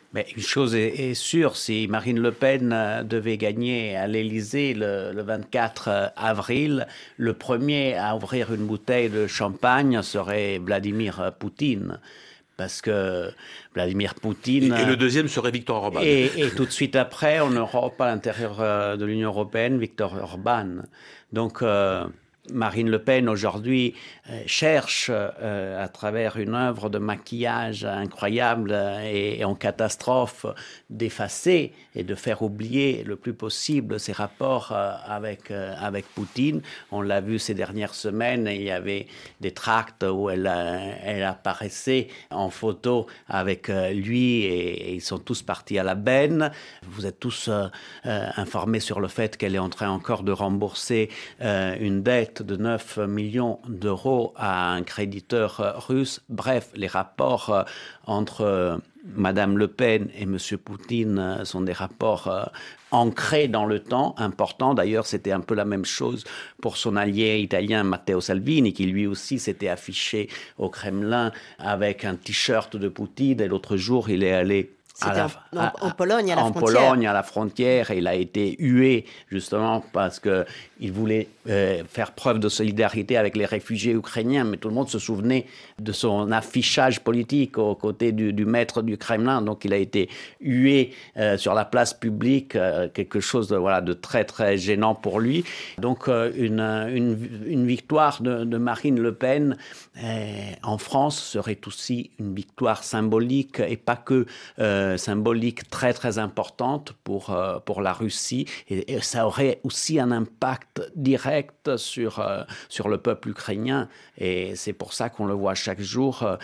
S8: Mais une chose est, est sûre, si Marine Le Pen devait gagner à l'Élysée le, le vingt-quatre avril, le premier à ouvrir une bouteille de champagne serait Vladimir Poutine. Parce que Vladimir Poutine...
S7: Et, et le deuxième serait Viktor Orban.
S8: Et, et tout de suite après, en Europe, à l'intérieur de l'Union européenne, Viktor Orban. Donc... Euh, Marine Le Pen, aujourd'hui, euh, cherche, euh, à travers une œuvre de maquillage incroyable et, et en catastrophe, d'effacer et de faire oublier le plus possible ses rapports euh, avec, euh, avec Poutine. On l'a vu ces dernières semaines, il y avait des tracts où elle, euh, elle apparaissait en photo avec euh, lui et, et ils sont tous partis à la benne. Vous êtes tous euh, euh, informés sur le fait qu'elle est en train encore de rembourser euh, une dette de neuf millions d'euros à un créditeur russe. Bref, les rapports entre Madame Le Pen et Monsieur Poutine sont des rapports ancrés dans le temps, importants. D'ailleurs, c'était un peu la même chose pour son allié italien Matteo Salvini, qui lui aussi s'était affiché au Kremlin avec un t-shirt de Poutine. Et l'autre jour, il est allé
S3: C'était
S8: la,
S3: en, en, en Pologne, à la
S8: en
S3: frontière.
S8: En Pologne, à la frontière, et il a été hué justement parce qu'il voulait euh, faire preuve de solidarité avec les réfugiés ukrainiens. Mais tout le monde se souvenait de son affichage politique aux côtés du, du maître du Kremlin. Donc il a été hué euh, sur la place publique, euh, quelque chose de, voilà, de très très gênant pour lui. Donc euh, une, une, une victoire de, de Marine Le Pen euh, en France serait aussi une victoire symbolique et pas que... Euh, symbolique très très importante pour, euh, pour la Russie et, et ça aurait aussi un impact direct sur, euh, sur le peuple ukrainien et c'est pour ça qu'on le voit chaque jour. euh,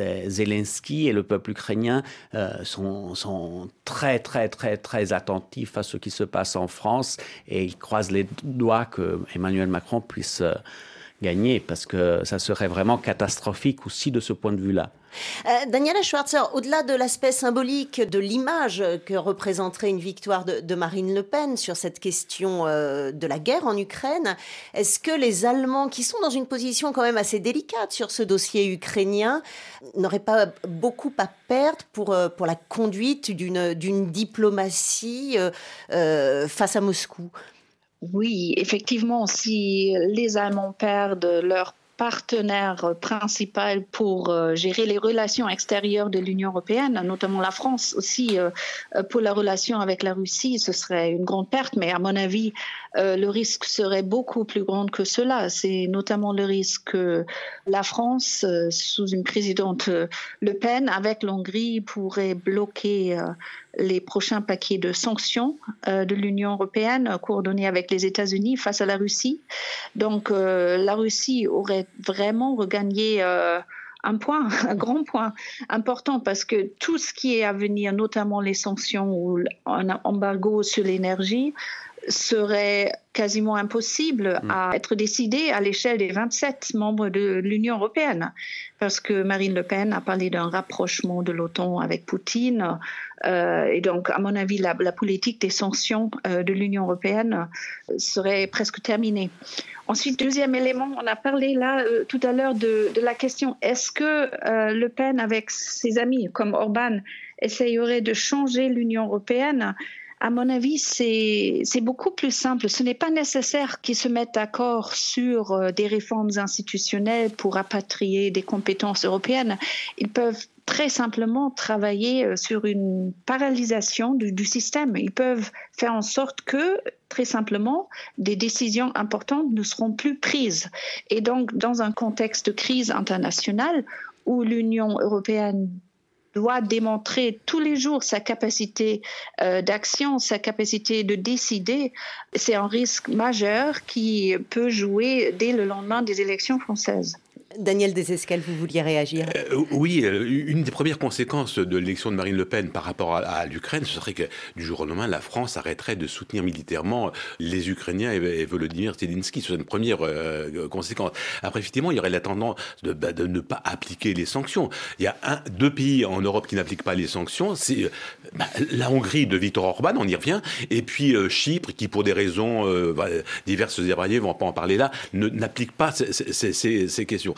S8: Zelensky et le peuple ukrainien euh, sont, sont très très très très attentifs à ce qui se passe en France et ils croisent les doigts que Emmanuel Macron puisse euh, gagner parce que ça serait vraiment catastrophique aussi de ce point de vue-là.
S3: Euh, Daniela Schwarzer, au-delà de l'aspect symbolique de l'image que représenterait une victoire de, de Marine Le Pen sur cette question euh, de la guerre en Ukraine, est-ce que les Allemands, qui sont dans une position quand même assez délicate sur ce dossier ukrainien, n'auraient pas beaucoup à perdre pour, euh, pour la conduite d'une, d'une diplomatie euh, euh, face à Moscou ?
S9: Oui, effectivement, si les Allemands perdent leur partenaire principal pour euh, gérer les relations extérieures de l'Union européenne, notamment la France aussi, euh, pour la relation avec la Russie, ce serait une grande perte. Mais à mon avis, euh, le risque serait beaucoup plus grand que cela. C'est notamment le risque que la France, euh, sous une présidente euh, Le Pen, avec l'Hongrie, pourrait bloquer euh, les prochains paquets de sanctions euh, de l'Union européenne, coordonnés avec les États-Unis face à la Russie. Donc euh, la Russie aurait vraiment regagné euh, un point, un grand point important, parce que tout ce qui est à venir, notamment les sanctions ou un embargo sur l'énergie, serait quasiment impossible à être décidé à l'échelle des vingt-sept membres de l'Union européenne. Parce que Marine Le Pen a parlé d'un rapprochement de l'OTAN avec Poutine. Euh, et donc, à mon avis, la, la politique des sanctions euh, de l'Union européenne serait presque terminée. Ensuite, deuxième élément, on a parlé là euh, tout à l'heure de, de la question, est-ce que euh, Le Pen, avec ses amis comme Orban, essayerait de changer l'Union européenne ? À mon avis, c'est, c'est beaucoup plus simple. Ce n'est pas nécessaire qu'ils se mettent d'accord sur euh, des réformes institutionnelles pour rapatrier des compétences européennes. Ils peuvent très simplement travailler euh, sur une paralysation du, du système. Ils peuvent faire en sorte que, très simplement, des décisions importantes ne seront plus prises. Et donc, dans un contexte de crise internationale où l'Union européenne doit démontrer tous les jours sa capacité euh, d'action, sa capacité de décider, c'est un risque majeur qui peut jouer dès le lendemain des élections françaises.
S3: Daniel Desescales, vous vouliez réagir ?
S7: euh, Oui, euh, une des premières conséquences de l'élection de Marine Le Pen par rapport à, à l'Ukraine, ce serait que du jour au lendemain, la France arrêterait de soutenir militairement les Ukrainiens et, et Volodymyr Zelensky. C'est une première euh, conséquence. Après, effectivement, il y aurait la tendance de, bah, de ne pas appliquer les sanctions. Il y a un, deux pays en Europe qui n'appliquent pas les sanctions. C'est bah, la Hongrie de Viktor Orban, on y revient, et puis euh, Chypre, qui pour des raisons euh, bah, diverses et variées, on ne va pas en parler là, ne, n'applique pas ces, ces, ces, ces questions.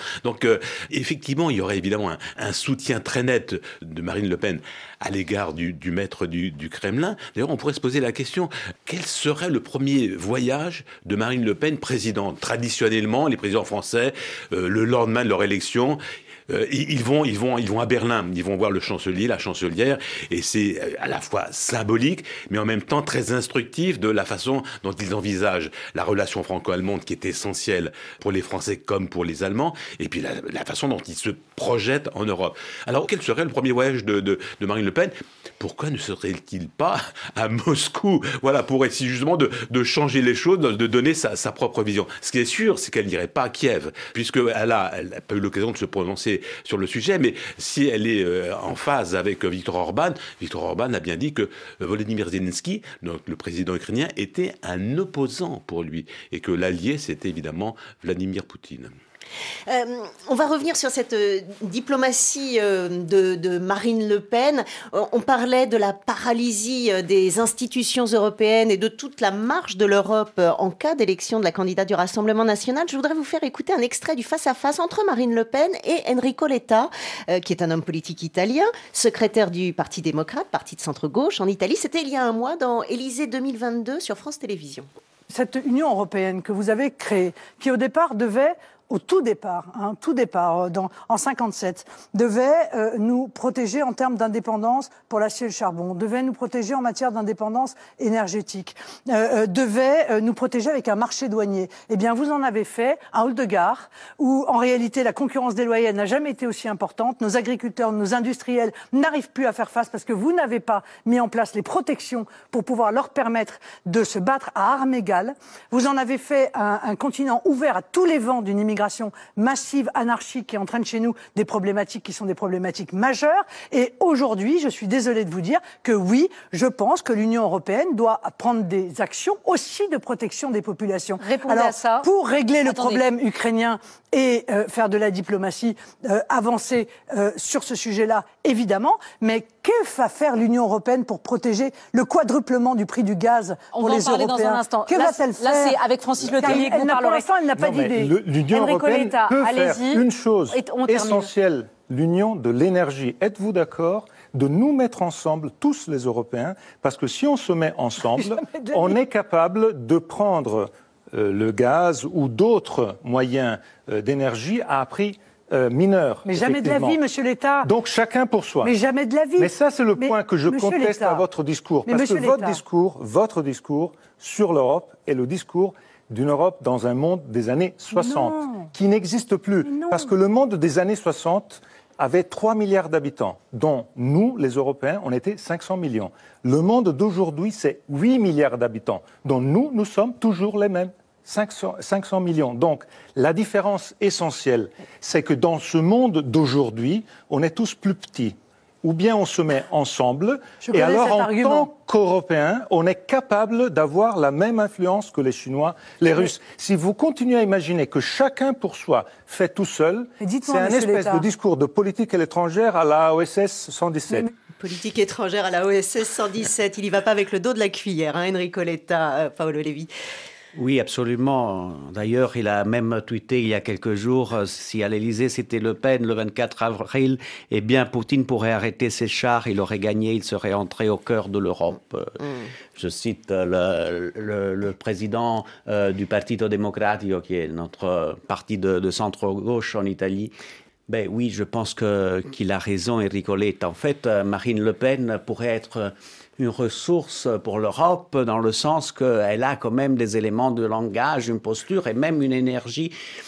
S7: Donc euh, effectivement, il y aurait évidemment un, un soutien très net de Marine Le Pen à l'égard du, du maître du, du Kremlin. D'ailleurs, on pourrait se poser la question, quel serait le premier voyage de Marine Le Pen présidente ? Traditionnellement, les présidents français, euh, le lendemain de leur élection, Euh, ils vont, ils vont, ils vont à Berlin. Ils vont voir le chancelier, la chancelière, et c'est à la fois symbolique, mais en même temps très instructif de la façon dont ils envisagent la relation franco-allemande, qui est essentielle pour les Français comme pour les Allemands, et puis la, la façon dont ils se projettent en Europe. Alors, quel serait le premier voyage de, de, de Marine Le Pen ? Pourquoi ne serait-il pas à Moscou ? Voilà, pour essayer justement de, de changer les choses, de donner sa, sa propre vision. Ce qui est sûr, c'est qu'elle n'irait pas à Kiev, puisqu'elle a, elle n'a pas eu l'occasion de se prononcer sur le sujet, mais si elle est euh, en phase avec Viktor Orban, Viktor Orban a bien dit que Volodymyr Zelensky, donc le président ukrainien, était un opposant pour lui, et que l'allié, c'était évidemment Vladimir Poutine.
S3: Euh, on va revenir sur cette euh, diplomatie euh, de, de Marine Le Pen. Euh, on parlait de la paralysie euh, des institutions européennes et de toute la marche de l'Europe euh, en cas d'élection de la candidate du Rassemblement national. Je voudrais vous faire écouter un extrait du face-à-face entre Marine Le Pen et Enrico Letta, euh, qui est un homme politique italien, secrétaire du Parti démocrate, parti de centre-gauche en Italie. C'était il y a un mois dans Élysée deux mille vingt-deux sur France Télévisions.
S18: Cette Union européenne que vous avez créée, qui au départ devait... au tout départ, hein, tout départ, dans, en cinquante-sept, devait euh, nous protéger en termes d'indépendance pour l'acier et le charbon, devait nous protéger en matière d'indépendance énergétique, euh, euh, devait euh, nous protéger avec un marché douanier. Eh bien, vous en avez fait un hall de gare où, en réalité, la concurrence déloyale n'a jamais été aussi importante. Nos agriculteurs, nos industriels n'arrivent plus à faire face parce que vous n'avez pas mis en place les protections pour pouvoir leur permettre de se battre à armes égales. Vous en avez fait un, un continent ouvert à tous les vents d'une immigration massive, anarchique, qui entraîne chez nous des problématiques qui sont des problématiques majeures. Et aujourd'hui, je suis désolée de vous dire que oui, je pense que l'Union européenne doit prendre des actions aussi de protection des populations.
S19: Répondez
S18: Alors,
S19: à ça.
S18: pour régler le
S19: Attendez.
S18: problème ukrainien et euh, faire de la diplomatie, euh, avancer euh, sur ce sujet-là, évidemment, mais que va faire l'Union européenne pour protéger le quadruplement du prix du gaz pour les Européens ?
S19: On va en parler dans un instant.
S18: Que
S19: là,
S18: va-t-elle faire ?
S19: Là, c'est avec Francis Letellier que vous
S18: Pour
S19: parlerez.
S18: l'instant, elle n'a pas
S20: Non, mais
S18: d'idée.
S20: le- L'Union
S19: Enrico
S20: européenne
S19: Letta,
S20: peut faire
S19: allez-y.
S20: une chose
S19: Et on termine.
S20: essentielle, l'union de l'énergie. Êtes-vous d'accord de nous mettre ensemble, tous les Européens, parce que si on se met ensemble, on est capable de prendre euh, le gaz ou d'autres moyens euh, d'énergie à prix euh, mineur.
S18: Mais jamais de la vie, monsieur Letta.
S20: Donc chacun pour soi.
S18: Mais jamais de la vie.
S20: Mais ça, c'est le
S18: Mais,
S20: point que je
S18: monsieur
S20: conteste
S18: Letta.
S20: à votre discours.
S18: Mais
S20: Parce que
S18: monsieur
S20: votre
S18: Letta.
S20: discours, votre discours sur l'Europe est le discours d'une Europe dans un monde des années soixante,
S18: Non.
S20: qui n'existe plus. Parce que le monde des années soixante avait trois milliards d'habitants, dont nous, les Européens, on était cinq cents millions. Le monde d'aujourd'hui, c'est huit milliards d'habitants, dont nous, nous sommes toujours les mêmes. cinq cents millions. Donc, la différence essentielle, c'est que dans ce monde d'aujourd'hui, on est tous plus petits. Ou bien on se met ensemble,
S18: Je
S20: et
S18: connais
S20: alors
S18: cet
S20: en
S18: argument.
S20: tant qu'Européens, on est capable d'avoir la même influence que les Chinois, les Russes. Si vous continuez à imaginer que chacun pour soi fait tout seul,
S18: Mais
S20: c'est
S18: dites-moi,
S20: un
S18: monsieur
S20: espèce
S18: Letta.
S20: de discours de politique étrangère à la O S S cent dix-sept.
S3: Politique étrangère à la O S S cent dix-sept. Il y va pas avec le dos de la cuillère, hein, Enrico Letta, euh, Paolo Levi.
S8: Oui, absolument. D'ailleurs, il a même tweeté il y a quelques jours, euh, si à l'Élysée c'était Le Pen le vingt-quatre avril, eh bien Poutine pourrait arrêter ses chars, il aurait gagné, il serait entré au cœur de l'Europe. Mm. Je cite euh, le, le, le président euh, du Partito Democratico, qui est notre parti de, de centre-gauche en Italie. Ben oui, je pense que, qu'il a raison, Enrico Letta. En fait, euh, Marine Le Pen pourrait être une ressource pour l'Europe dans le sens qu'elle a quand même des éléments de langage, une posture et même une énergie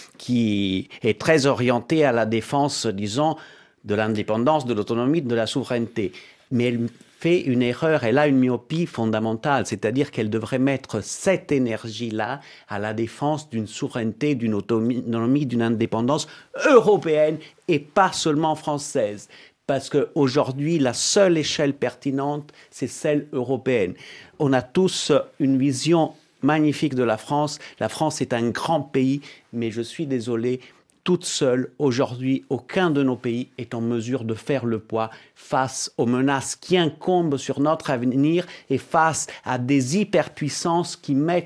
S8: qui est très orientée à la défense, disons, de l'indépendance, de l'autonomie, de la souveraineté. Mais elle fait une erreur, elle a une myopie fondamentale, c'est-à-dire qu'elle devrait mettre cette énergie-là à la défense d'une souveraineté, d'une autonomie, d'une indépendance européenne et pas seulement française. Parce qu'aujourd'hui, la seule échelle pertinente, c'est celle européenne. On a tous une vision magnifique de la France. La France est un grand pays, mais je suis désolé, toute seule, aujourd'hui, aucun de nos pays est en mesure de faire le poids face aux menaces qui incombent sur notre avenir et face à des hyperpuissances qui mettent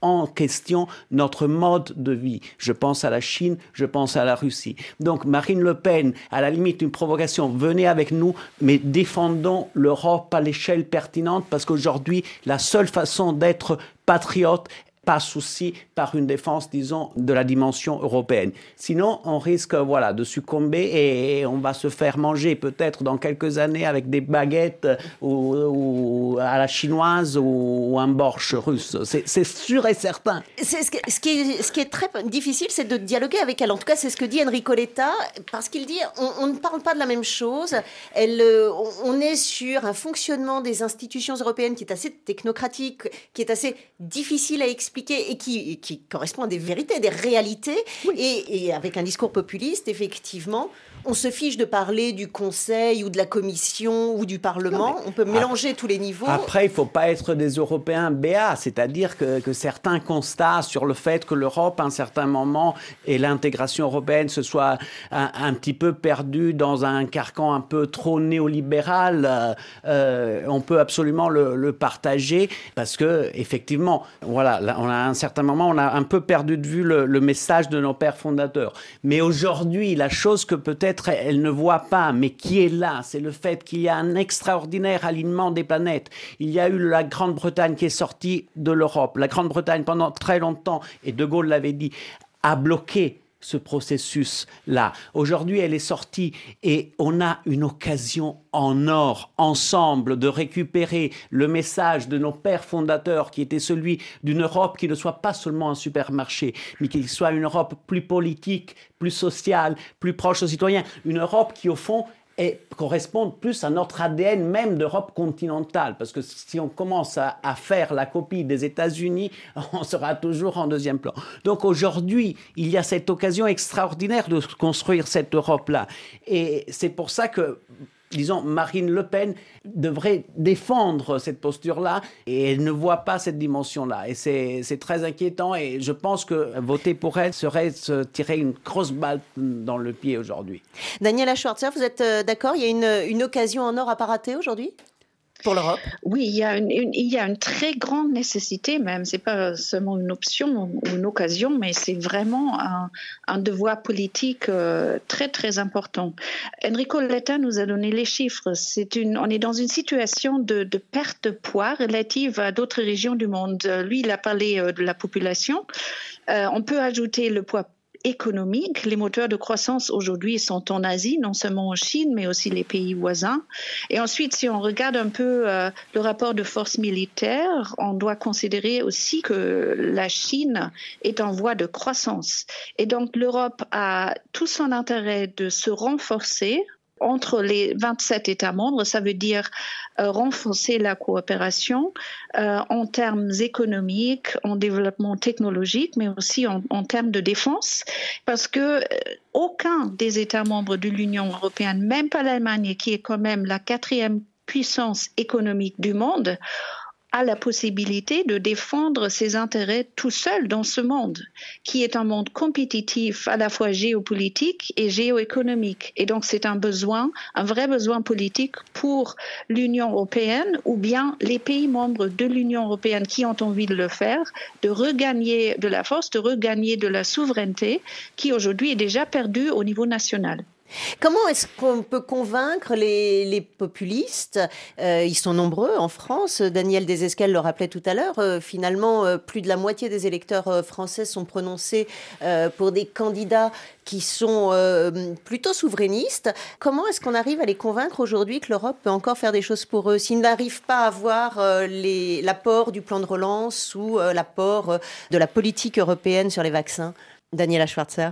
S8: en question notre mode de vie. Je pense à la Chine, je pense à la Russie. Donc Marine Le Pen, à la limite une provocation, venez avec nous, mais défendons l'Europe à l'échelle pertinente, parce qu'aujourd'hui, la seule façon d'être patriote passe aussi par une défense, disons, de la dimension européenne. Sinon, on risque, voilà, de succomber et on va se faire manger peut-être dans quelques années avec des baguettes ou, ou à la chinoise ou un borsch russe. C'est, c'est sûr et certain.
S3: C'est ce, que, ce, qui est, ce qui est très difficile, c'est de dialoguer avec elle. En tout cas, c'est ce que dit Enrico Letta, parce qu'il dit on, on ne parle pas de la même chose. Elle, on est sur un fonctionnement des institutions européennes qui est assez technocratique, qui est assez difficile à expliquer et qui, qui correspond à des vérités, des réalités. Oui. Et, et avec un discours populiste, effectivement, on se fiche de parler du Conseil ou de la Commission ou du Parlement. On peut mélanger après, tous les niveaux.
S8: Après, il ne faut pas être des Européens béats, c'est-à-dire que, que certains constats sur le fait que l'Europe, à un certain moment, et l'intégration européenne se soit un, un petit peu perdue dans un carcan un peu trop néolibéral, euh, on peut absolument le, le partager, parce que effectivement, voilà, là, on a à un certain moment, on a un peu perdu de vue le, le message de nos pères fondateurs. Mais aujourd'hui, la chose que peut-être elle ne voit pas, mais qui est là, c'est le fait qu'il y a un extraordinaire alignement des planètes. Il y a eu la Grande-Bretagne qui est sortie de l'Europe. La Grande-Bretagne, pendant très longtemps, et De Gaulle l'avait dit, a bloqué ce processus-là. Aujourd'hui, elle est sortie et on a une occasion en or, ensemble, de récupérer le message de nos pères fondateurs qui était celui d'une Europe qui ne soit pas seulement un supermarché, mais qui soit une Europe plus politique, plus sociale, plus proche aux citoyens. Une Europe qui, au fond, et correspondent plus à notre A D N même d'Europe continentale. Parce que si on commence à, à faire la copie des États-Unis, on sera toujours en deuxième plan. Donc aujourd'hui, il y a cette occasion extraordinaire de construire cette Europe-là. Et c'est pour ça que, disons, Marine Le Pen devrait défendre cette posture-là et elle ne voit pas cette dimension-là. Et c'est, c'est très inquiétant et je pense que voter pour elle serait se tirer une grosse balle dans le pied aujourd'hui.
S3: Daniela Schwarzer, vous êtes d'accord? Il y a une, une occasion en or à pas rater aujourd'hui pour l'Europe?
S9: Oui, il y a une, une, il y a une très grande nécessité même. C'est pas seulement une option ou une occasion, mais c'est vraiment un, un devoir politique euh, très très important. Enrico Letta nous a donné les chiffres. C'est une, on est dans une situation de, de perte de poids relative à d'autres régions du monde. Lui, il a parlé euh, de la population. Euh, on peut ajouter le poids économique. Les moteurs de croissance aujourd'hui sont en Asie, non seulement en Chine, mais aussi les pays voisins. Et ensuite, si on regarde un peu euh, le rapport de force militaire, on doit considérer aussi que la Chine est en voie de croissance. Et donc, l'Europe a tout son intérêt de se renforcer entre les vingt-sept États membres. Ça veut dire euh, renforcer la coopération euh, en termes économiques, en développement technologique, mais aussi en, en termes de défense, parce que euh, aucun des États membres de l'Union européenne, même pas l'Allemagne, qui est quand même la quatrième puissance économique du monde, a la possibilité de défendre ses intérêts tout seul dans ce monde, qui est un monde compétitif à la fois géopolitique et géoéconomique. Et donc c'est un besoin, un vrai besoin politique pour l'Union européenne ou bien les pays membres de l'Union européenne qui ont envie de le faire, de regagner de la force, de regagner de la souveraineté qui aujourd'hui est déjà perdue au niveau national.
S3: Comment est-ce qu'on peut convaincre les, les populistes? euh, Ils sont nombreux en France. Daniel Desescales le rappelait tout à l'heure. Euh, finalement, euh, plus de la moitié des électeurs euh, français sont prononcés euh, pour des candidats qui sont euh, plutôt souverainistes. Comment est-ce qu'on arrive à les convaincre aujourd'hui que l'Europe peut encore faire des choses pour eux s'ils n'arrivent pas à voir euh, les, l'apport du plan de relance ou euh, l'apport euh, de la politique européenne sur les vaccins? Daniela Schwarzer.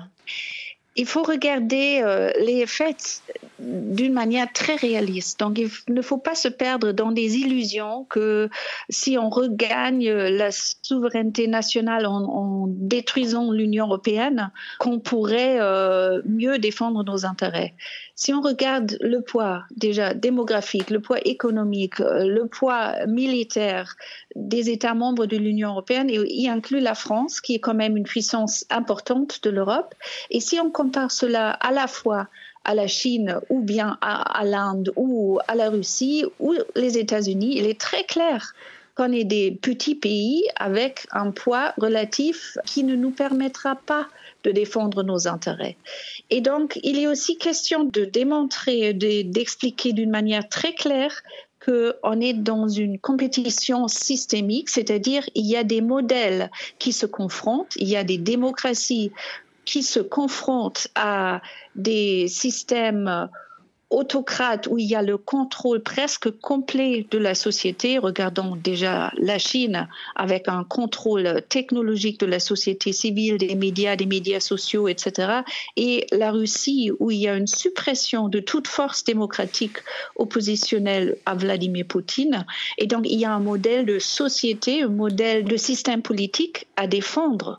S9: Il faut regarder euh, les faits d'une manière très réaliste. Donc, il ne faut pas se perdre dans des illusions que si on regagne la souveraineté nationale en, en détruisant l'Union européenne, qu'on pourrait euh, mieux défendre nos intérêts. Si on regarde le poids déjà démographique, le poids économique, le poids militaire des États membres de l'Union européenne, et y inclut la France, qui est quand même une puissance importante de l'Europe, et si on compare cela à la fois à la Chine ou bien à, à l'Inde ou à la Russie ou les États-Unis, il est très clair qu'on est des petits pays avec un poids relatif qui ne nous permettra pas de défendre nos intérêts. Et donc, il est aussi question de démontrer, de, d'expliquer d'une manière très claire qu'on est dans une compétition systémique, c'est-à-dire il y a des modèles qui se confrontent, il y a des démocraties qui se confrontent à des systèmes autocrates où il y a le contrôle presque complet de la société. Regardons déjà la Chine avec un contrôle technologique de la société civile, des médias, des médias sociaux, et cetera. Et la Russie où il y a une suppression de toute force démocratique oppositionnelle à Vladimir Poutine. Et donc il y a un modèle de société, un modèle de système politique à défendre.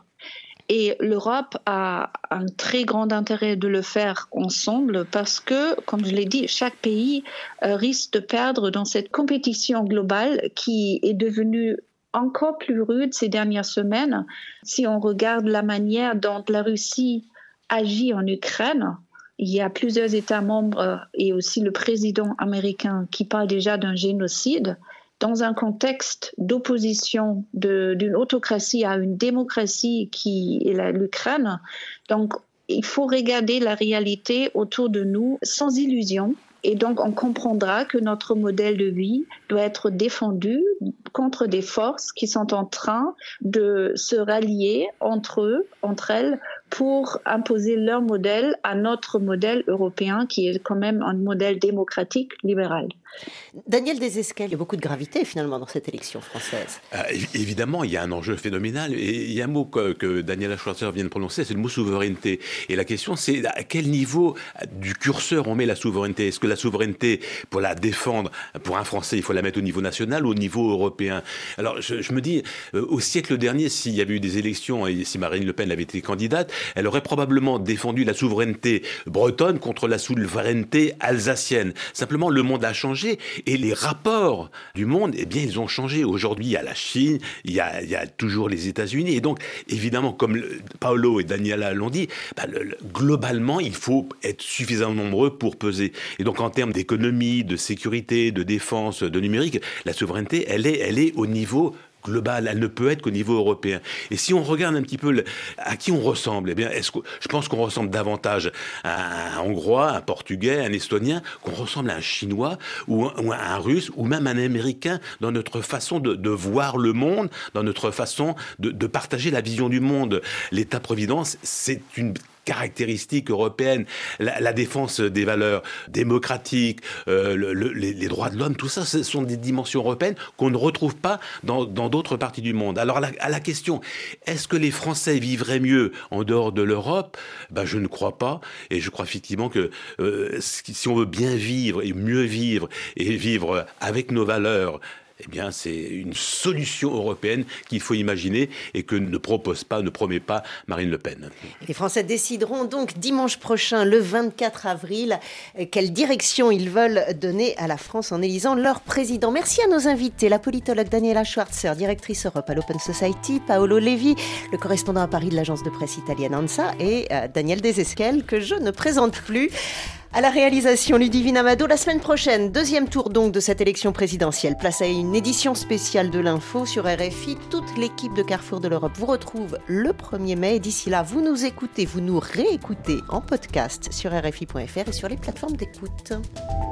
S9: Et l'Europe a un très grand intérêt de le faire ensemble parce que, comme je l'ai dit, chaque pays euh, risque de perdre dans cette compétition globale qui est devenue encore plus rude ces dernières semaines. Si on regarde la manière dont la Russie agit en Ukraine, il y a plusieurs États membres et aussi le président américain qui parle déjà d'un génocide. Dans un contexte d'opposition de, d'une autocratie à une démocratie qui est la, l'Ukraine. Donc, il faut regarder la réalité autour de nous sans illusion. Et donc, on comprendra que notre modèle de vie doit être défendu contre des forces qui sont en train de se rallier entre eux, entre elles, pour imposer leur modèle à notre modèle européen, qui est quand même un modèle démocratique libéral.
S3: Daniel Desescales, il y a beaucoup de gravité finalement dans cette élection française.
S7: Euh, évidemment, il y a un enjeu phénoménal. Et il y a un mot que, que Daniela Schwarzer vient de prononcer, c'est le mot souveraineté. Et la question, c'est à quel niveau du curseur on met la souveraineté ? Est-ce que la souveraineté, pour la défendre, pour un Français, il faut la mettre au niveau national ou au niveau européen ? Alors, je, je me dis, euh, au siècle dernier, s'il y avait eu des élections et si Marine Le Pen avait été candidate, elle aurait probablement défendu la souveraineté bretonne contre la souveraineté alsacienne. Simplement, le monde a changé et les rapports du monde, eh bien, ils ont changé. Aujourd'hui, il y a la Chine, il y a, il y a toujours les États-Unis. Et donc, évidemment, comme le, Paolo et Daniela l'ont dit, bah, le, le, globalement, il faut être suffisamment nombreux pour peser. Et donc, en termes d'économie, de sécurité, de défense, de numérique, la souveraineté, elle est, elle est au niveau globale, elle ne peut être qu'au niveau européen. Et si on regarde un petit peu le, à qui on ressemble, eh bien, est-ce que, je pense qu'on ressemble davantage à un Hongrois, un Portugais, un Estonien, qu'on ressemble à un Chinois ou un, ou un Russe ou même un Américain dans notre façon de, de voir le monde, dans notre façon de, de partager la vision du monde. L'État-providence, c'est une caractéristiques européennes, la, la défense des valeurs démocratiques, euh, le, le, les, les droits de l'homme, tout ça, ce sont des dimensions européennes qu'on ne retrouve pas dans, dans d'autres parties du monde. Alors, à la, à la question, est-ce que les Français vivraient mieux en dehors de l'Europe ? Ben, je ne crois pas. Et je crois effectivement que euh, si on veut bien vivre et mieux vivre et vivre avec nos valeurs, eh bien, c'est une solution européenne qu'il faut imaginer et que ne propose pas, ne promet pas Marine Le Pen.
S3: Les Français décideront donc dimanche prochain, le vingt-quatre avril, quelle direction ils veulent donner à la France en élisant leur président. Merci à nos invités, la politologue Daniela Schwarzer, directrice Europe à l'Open Society, Paolo Levi, le correspondant à Paris de l'agence de presse italienne ANSA, et euh, Daniel Desescales, que je ne présente plus. À la réalisation, Ludivine Amado. La semaine prochaine, deuxième tour donc de cette élection présidentielle. Place à une édition spéciale de l'info sur R F I. Toute l'équipe de Carrefour de l'Europe vous retrouve le premier mai. D'ici là, vous nous écoutez, vous nous réécoutez en podcast sur R F I point F R et sur les plateformes d'écoute.